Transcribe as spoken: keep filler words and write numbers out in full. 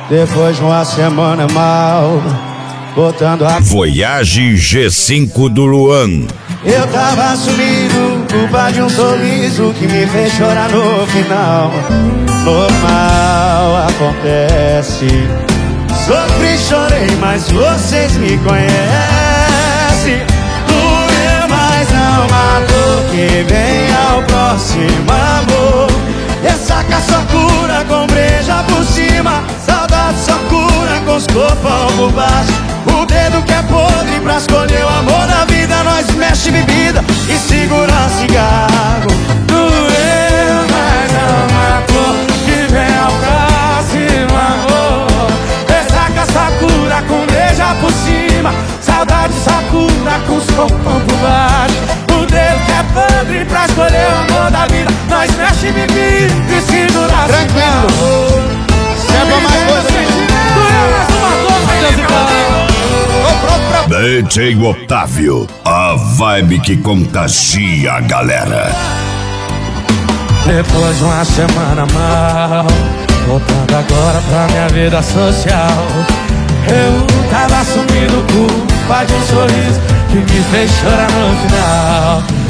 Depois de uma semana mal, botando a Voyage G cinco do Luan. Eu tava sumido, culpa de um sorriso que me fez chorar no final. Normal, acontece. Sofri, chorei, mas vocês me conhecem. Doeu, mas não matou. Que venha o próximo amor. Ressaca só cura com breja por cima. Saudade só cura com os corpão por baixo. O dedo que é podre pra escolher o amor da vida. Nós mexe bebida e segura cigarro. Doeu, mas não matou. Que vem ao próximo amor. Ressaca só cura com beija por cima. Saudade só cura com os corpão por baixo. O dedo que é podre pra escolher o amor da vida. Nós mexe bebida e segura Tranquilo. Serva mais coisa, gente. Doeu, mais uma dor, D J Otávio, a vibe que contagia a galera. Depois de uma semana mal, voltando agora pra minha vida social. Eu tava sumindo, culpa de um sorriso que me fez chorar no final.